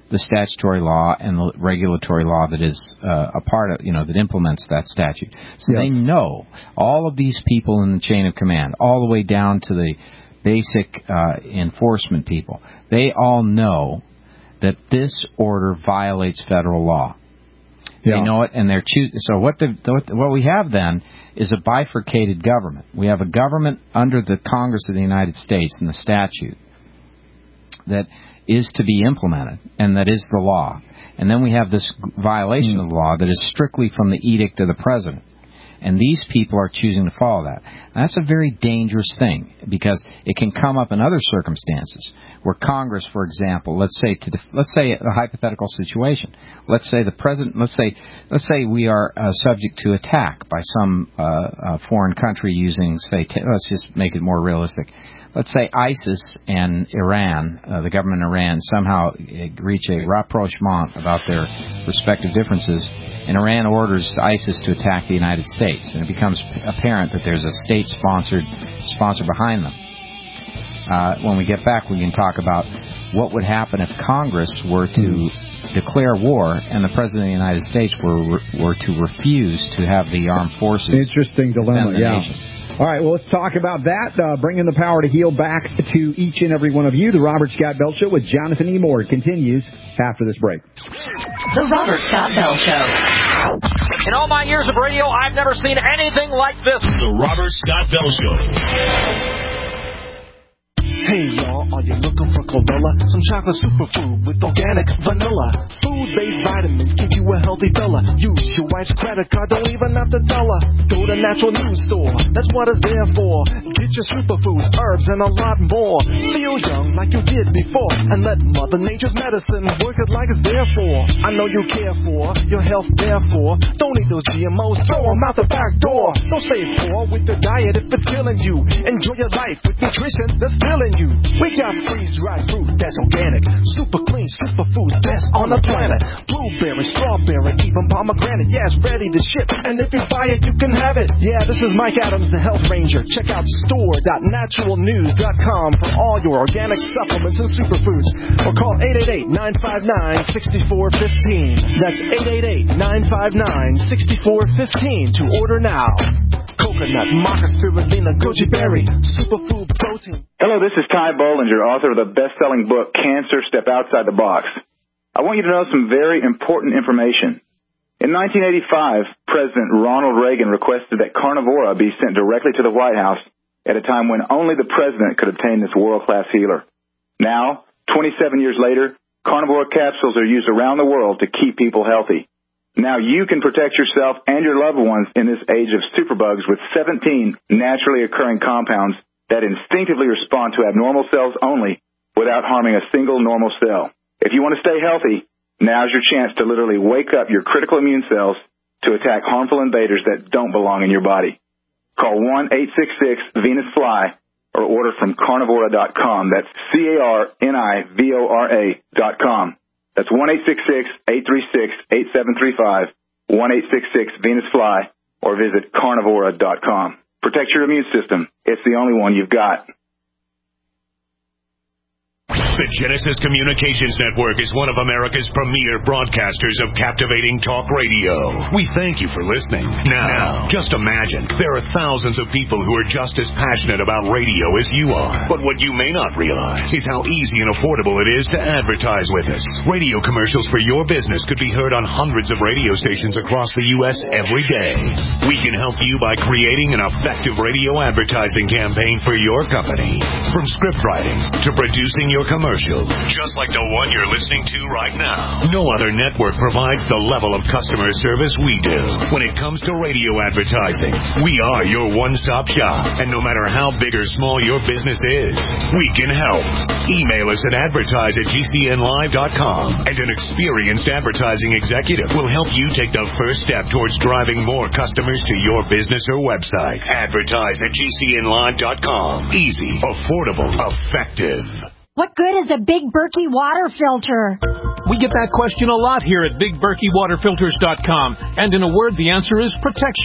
O: the statutory law and the regulatory law that is uh, a part of, you know, that implements that statute. So yeah. They know, all of these people in the chain of command, all the way down to the basic uh, enforcement people, they all know that this order violates federal law. Yeah. They know it, and they're choosing. So what the what we have then is a bifurcated government. We have a government under the Congress of the United States and the statute that is to be implemented, and that is the law. And then we have this violation mm. of the law that is strictly from the edict of the president. And these people are choosing to follow that. And that's a very dangerous thing, because it can come up in other circumstances where Congress, for example, let's say to def- let's say a hypothetical situation. Let's say the president. Let's say let's say we are uh, subject to attack by some uh, uh, foreign country using, say, t- let's just make it more realistic. Let's say ISIS and Iran, uh, the government of Iran, somehow reach a rapprochement about their respective differences, and Iran orders ISIS to attack the United States, and it becomes apparent that there's a state-sponsored sponsor behind them. Uh, when we get back, we can talk about what would happen if Congress were to declare war and the President of the United States were were to refuse to have the armed forces.
G: Interesting dilemma,
O: defend the
G: yeah.
O: nation.
G: All right, well, let's talk about that. Uh, bringing the power to heal back to each and every one of you. The Robert Scott Bell Show with Jonathan E. Moore continues after this break.
I: The Robert Scott Bell Show.
U: In all my years of radio, I've never seen anything like this.
N: The Robert Scott Bell Show.
C: Hey y'all, are you looking for chlorella? Some chocolate superfood with organic vanilla. Food-based vitamins keep you a healthy fella. Use your wife's credit card, don't even have to tell her. Go to Natural News Store, that's what it's there for. Get your superfoods, herbs, and a lot more. Feel young like you did before, and let Mother Nature's medicine work it like it's there for. I know you care for your health, therefore. Don't eat those G M Os, throw them out the back door. Don't stay poor with your diet if it's killing you. Enjoy your life with nutrition that's filling you. We got freeze-dried fruit that's organic, super clean, super food, best on the planet. Blueberry, strawberry, even pomegranate, yeah, it's ready to ship. And if you buy it, you can have it. Yeah, this is Mike Adams, the Health Ranger. Check out store dot natural news dot com for all your organic supplements and superfoods. Or call eight eight eight, nine five nine, six four one five. That's eight eight eight, nine five nine, six four one five to order now. Coconut, maca, spirulina, goji berry, superfood protein.
D: Hello, this is Ty Bollinger, author of the best-selling book, Cancer, Step Outside the Box. I want you to know some very important information. In nineteen eighty-five, President Ronald Reagan requested that Carnivora be sent directly to the White House at a time when only the president could obtain this world-class healer. Now, twenty-seven years later, Carnivora capsules are used around the world to keep people healthy. Now you can protect yourself and your loved ones in this age of superbugs with seventeen naturally occurring compounds that instinctively respond to abnormal cells only without harming a single normal cell. If you want to stay healthy, now's your chance to literally wake up your critical immune cells to attack harmful invaders that don't belong in your body. Call one eight six six Venus Fly or order from carnivora dot com. That's C A R N I V O R A dot com. That's one eight six six, eight three six, eight seven three five, one eight six six Venus Fly, or visit carnivora dot com. Protect your immune system. It's the only one you've got.
A: The Genesis Communications Network is one of America's premier broadcasters of captivating talk radio. We thank you for listening. Now, just imagine, there are thousands of people who are just as passionate about radio as you are. But what you may not realize is how easy and affordable it is to advertise with us. Radio commercials for your business could be heard on hundreds of radio stations across the U S every day. We can help you by creating an effective radio advertising campaign for your company. From script writing to producing your commercial. Commercial, just like the one you're listening to right now. No other network provides the level of customer service we do. When it comes to radio advertising, we are your one-stop shop. And no matter how big or small your business is, we can help. Email us at advertise at G C N live dot com, and an experienced advertising executive will help you take the first step towards driving more customers to your business or website. Advertise at G C N live dot com. Easy, affordable, effective.
E: What good is a Big Berkey water filter?
U: We get that question a lot here at Big Berkey Water Filters dot com. And in a word, the answer is protection.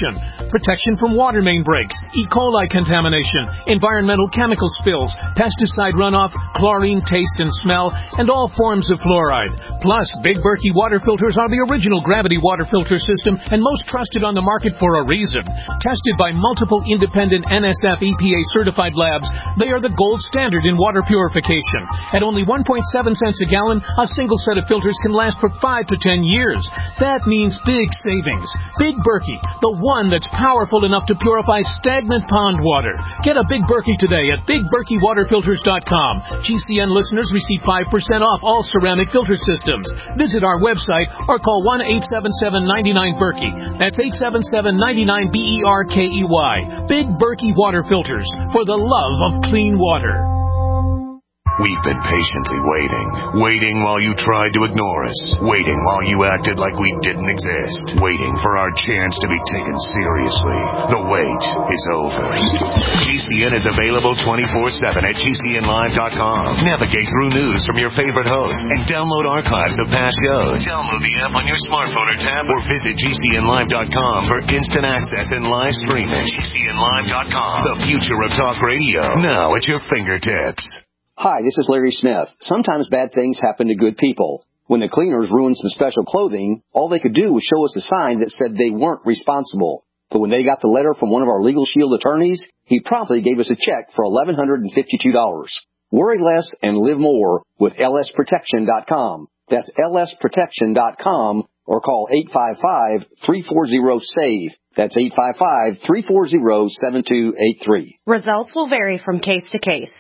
B: protection from water main breaks, E. coli contamination, environmental chemical spills, pesticide runoff, chlorine taste and smell, and all forms of fluoride. Plus, Big Berkey water filters are the original gravity water filter system and most trusted on the market for a reason. Tested by multiple independent N S F E P A certified labs, they are the gold standard in water purification. At only one point seven cents a gallon, a single set of filters can last for five to ten years. That means big savings. Big Berkey, the one that's powerful enough to purify stagnant pond water. Get a Big Berkey today at big berkey water filters dot com. G C N listeners receive five percent off all ceramic filter systems. Visit our website or call one eight seven seven, nine nine, Berkey. That's eight seven seven, nine nine, B E R K E Y. Big Berkey water filters for the love of clean water.
A: We've been patiently waiting. Waiting while you tried to ignore us. Waiting while you acted like we didn't exist. Waiting for our chance to be taken seriously. The wait is over. G C N is available twenty-four seven at G C N live dot com. Navigate through news from your favorite hosts and download archives of past shows. Download the app on your smartphone or tab or visit G C N live dot com for instant access and live streaming. G C N live dot com. The future of talk radio. Now at your fingertips.
F: Hi, this is Larry Smith. Sometimes bad things happen to good people. When the cleaners ruined some special clothing, all they could do was show us a sign that said they weren't responsible. But when they got the letter from one of our Legal Shield attorneys, he promptly gave us a check for eleven hundred fifty-two dollars. Worry less and live more with L S protection dot com. That's L S protection dot com or call eight five five, three four zero, S A V E. That's eight five five, three four zero, seven two eight three.
S: Results will vary from case to case.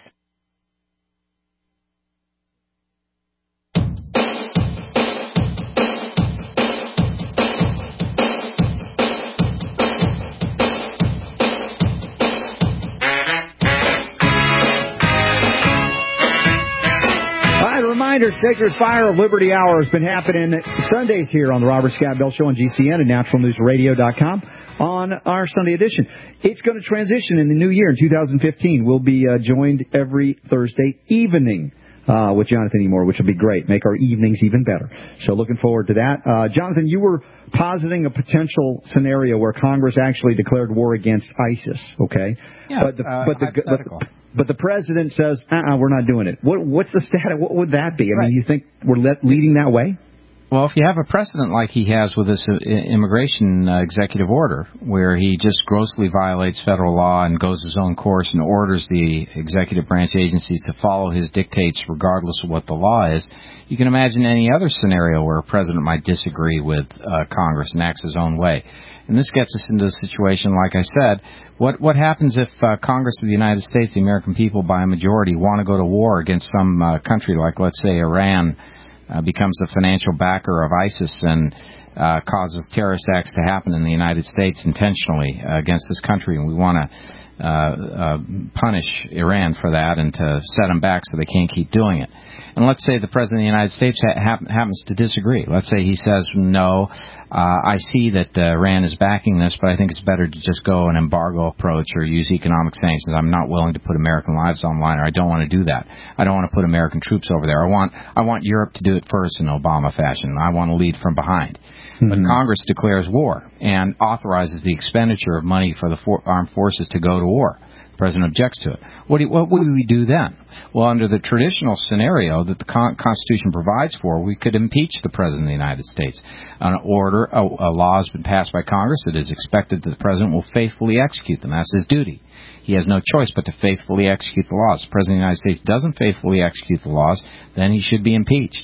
G: Reminder, Sacred Fire of Liberty Hour has been happening Sundays here on the Robert Scott Bell Show on G C N and natural news radio dot com on our Sunday edition. It's going to transition in the new year in two thousand fifteen. We'll be uh, joined every Thursday evening uh, with Jonathan Emore, which will be great. Make our evenings even better. So looking forward to that. Uh, Jonathan, you were positing a potential scenario where Congress actually declared war against ISIS, okay?
O: Yeah,
G: but the,
O: uh,
G: but the,
O: hypothetical.
G: But, But the president says, uh-uh, we're not doing it. What, what's the status? What would that be? I
O: right.
G: mean, you think we're let, leading that way?
O: Well, if you have a precedent like he has with this uh, immigration uh, executive order, where he just grossly violates federal law and goes his own course and orders the executive branch agencies to follow his dictates regardless of what the law is, you can imagine any other scenario where a president might disagree with uh, Congress and acts his own way. And this gets us into a situation, like I said, what what happens if uh, Congress of the United States, the American people, by a majority, want to go to war against some uh, country like, let's say, Iran, uh, becomes a financial backer of ISIS and uh, causes terrorist acts to happen in the United States intentionally uh, against this country, and we want to uh, uh, punish Iran for that and to set them back so they can't keep doing it. And let's say the President of the United States ha- happens to disagree. Let's say he says, no, uh, I see that uh, Iran is backing this, but I think it's better to just go an embargo approach or use economic sanctions. I'm not willing to put American lives on the line, or I don't want to do that. I don't want to put American troops over there. I want I want Europe to do it first in Obama fashion. I want to lead from behind. Mm-hmm. But Congress declares war and authorizes the expenditure of money for the for- armed forces to go to war. The president objects to it. What, do you, what would we do then? Well, under the traditional scenario that the con- Constitution provides for, we could impeach the President of the United States. An order, a, a law has been passed by Congress. It is expected that the President will faithfully execute them. That's his duty. He has no choice but to faithfully execute the laws. If the President of the United States doesn't faithfully execute the laws, then he should be impeached.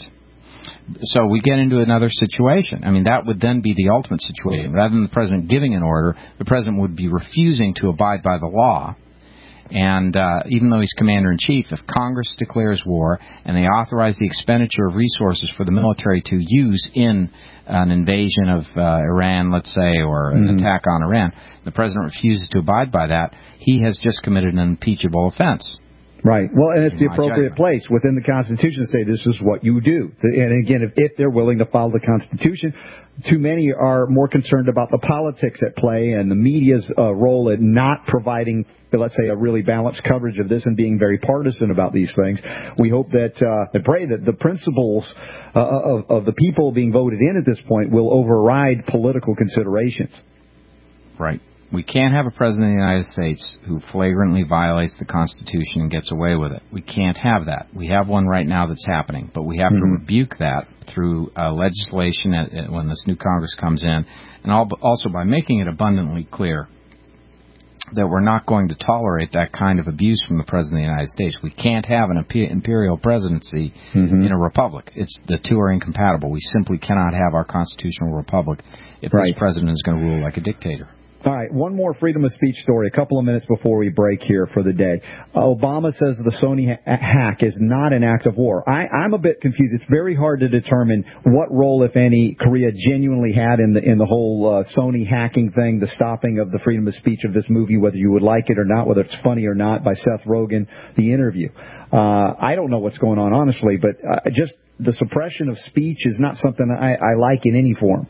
O: So we get into another situation. I mean, that would then be the ultimate situation. Rather than the President giving an order, the President would be refusing to abide by the law. And uh, even though he's commander-in-chief, if Congress declares war and they authorize the expenditure of resources for the military to use in an invasion of uh, Iran, let's say, or an mm-hmm. attack on Iran, the president refuses to abide by that, he has just committed an impeachable offense.
G: Right. Well, and it's the appropriate place within the Constitution to say this is what you do. And again, if, if they're willing to follow the Constitution, too many are more concerned about the politics at play and the media's uh, role in not providing, let's say, a really balanced coverage of this and being very partisan about these things. We hope that uh, and pray that the principles uh, of, of the people being voted in at this point will override political considerations.
O: Right. We can't have a president of the United States who flagrantly violates the Constitution and gets away with it. We can't have that. We have one right now that's happening, but we have mm-hmm. to rebuke that through uh, legislation at, when this new Congress comes in, and also by making it abundantly clear that we're not going to tolerate that kind of abuse from the President of the United States. We can't have an imperial presidency mm-hmm. in a republic. It's the two are incompatible. We simply cannot have our constitutional republic if right. this president is going to rule like a dictator.
G: All right, one more freedom of speech story, a couple of minutes before we break here for the day. Uh, Obama says the Sony ha- hack is not an act of war. I, I'm a bit confused. It's very hard to determine what role, if any, Korea genuinely had in the in the whole uh, Sony hacking thing, the stopping of the freedom of speech of this movie, whether you would like it or not, whether it's funny or not, by Seth Rogen, the interview. Uh, I don't know what's going on, honestly, but uh, just the suppression of speech is not something I, I like in any form.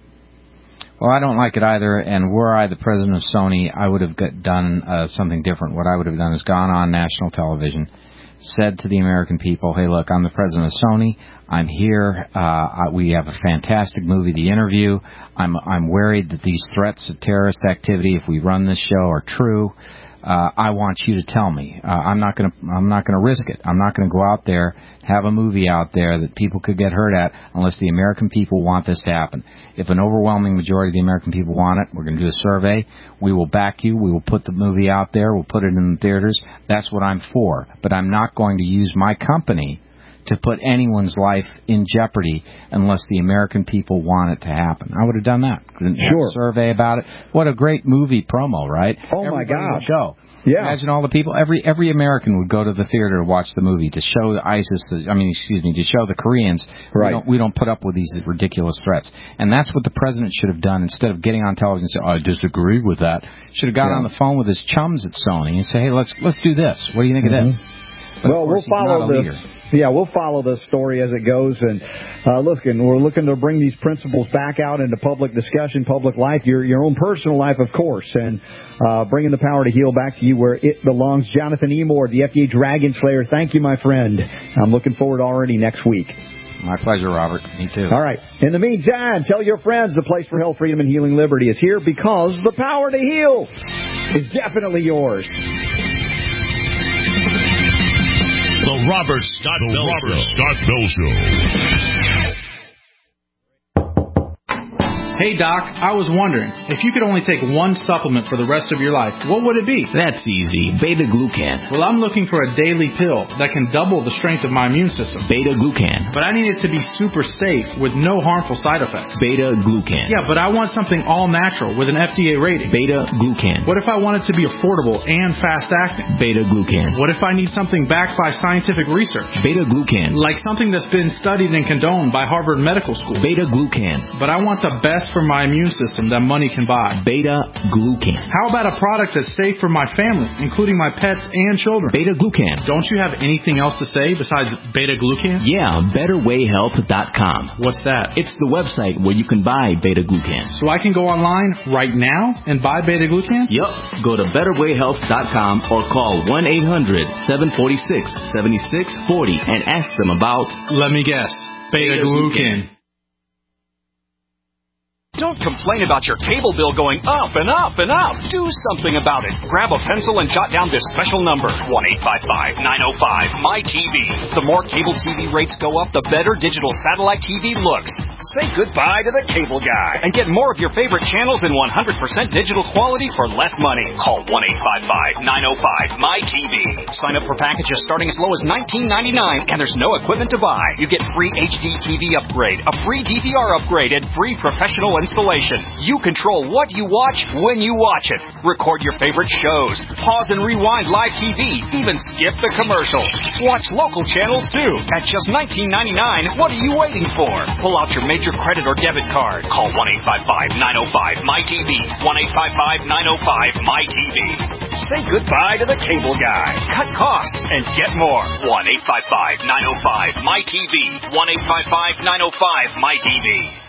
O: Well, I don't like it either, and were I the president of Sony, I would have got done uh, something different. What I would have done is gone on national television, said to the American people, hey, look, I'm the president of Sony. I'm here. Uh, we have a fantastic movie, The Interview. I'm, I'm worried that these threats of terrorist activity, if we run this show, are true. Uh, I want you to tell me. Uh, I'm not going to. I'm not going to risk it. I'm not going to go out there, have a movie out there that people could get hurt at, unless the American people want this to happen. If an overwhelming majority of the American people want it, we're going to do a survey. We will back you. We will put the movie out there. We'll put it in the theaters. That's what I'm for. But I'm not going to use my company to put anyone's life in jeopardy unless the American people want it to happen. I would have done that. Sure. Survey about it. What a great movie promo, right?
G: Oh,
O: Everybody
G: my gosh.
O: Go.
G: Yeah.
O: Imagine all the people. Every every American would go to the theater to watch the movie to show the ISIS. The, I mean, excuse me, to show the Koreans.
G: Right.
O: We don't, we don't put up with these ridiculous threats. And that's what the president should have done instead of getting on television and saying, oh, I disagree with that. Should have got yeah. on the phone with his chums at Sony and say, hey, let's let's do this. What do you think
G: mm-hmm.
O: of this? But
G: well, we'll follow this. Yeah, we'll follow this story as it goes, and uh, looking, we're looking to bring these principles back out into public discussion, public life, your your own personal life, of course, and uh, bringing the power to heal back to you where it belongs. Jonathan Emord, the F D A Dragon Slayer, thank you, my friend. I'm looking forward already next week.
O: My pleasure, Robert. Me too.
G: All right. In the meantime, tell your friends the place for health, freedom, and healing liberty is here because the power to heal is definitely yours.
N: The Robert Scott the Bell Robert Show. Scott Bell Show.
H: Hey, Doc, I was wondering, if you could only take one supplement for the rest of your life, what would it be?
K: That's easy. Beta-glucan.
H: Well, I'm looking for a daily pill that can double the strength of my immune system.
K: Beta-glucan.
H: But I need it to be super safe with no harmful side effects.
K: Beta-glucan.
H: Yeah, but I want something all natural with an F D A rating.
K: Beta-glucan.
H: What if I want it to be affordable and fast-acting?
K: Beta-glucan.
H: What if I need something backed by scientific research?
K: Beta-glucan.
H: Like something that's been studied and condoned by Harvard Medical School.
K: Beta-glucan.
H: But I want the best for my immune system that money can buy.
K: Beta-glucan.
H: How about a product that's safe for my family, including my pets and children?
K: Beta-glucan.
H: Don't you have anything else to say besides beta-glucan?
K: Yeah, better way health dot com.
H: What's that?
K: It's the website where you can buy beta-glucan.
H: So I can go online right now and buy beta-glucan?
K: Yup. Go to better way health dot com or call one eight hundred seven four six seven six four zero and ask them about...
H: Let me guess. Beta-glucan.
J: Don't complain about your cable bill going up and up and up. Do something about it. Grab a pencil and jot down this special number, one eight five five nine oh five M Y T V. The more cable T V rates go up, the better digital satellite T V looks. Say goodbye to the cable guy and get more of your favorite channels in one hundred percent digital quality for less money. Call one eight five five nine oh five M Y T V. Sign up for packages starting as low as nineteen ninety-nine, and there's no equipment to buy. You get free H D T V upgrade, a free D V R upgrade, and free professional installation. You control what you watch when you watch it. Record your favorite shows. Pause and rewind live T V. Even skip the commercials. Watch local channels too. At just nineteen ninety-nine, what are you waiting for? Pull out your major credit or debit card. Call one eight five five nine oh five M Y T V. one eight five five nine oh five M Y T V. Say goodbye to the cable guy. Cut costs and get more. one eight five five nine oh five M Y T V. one eight five five nine oh five M Y T V.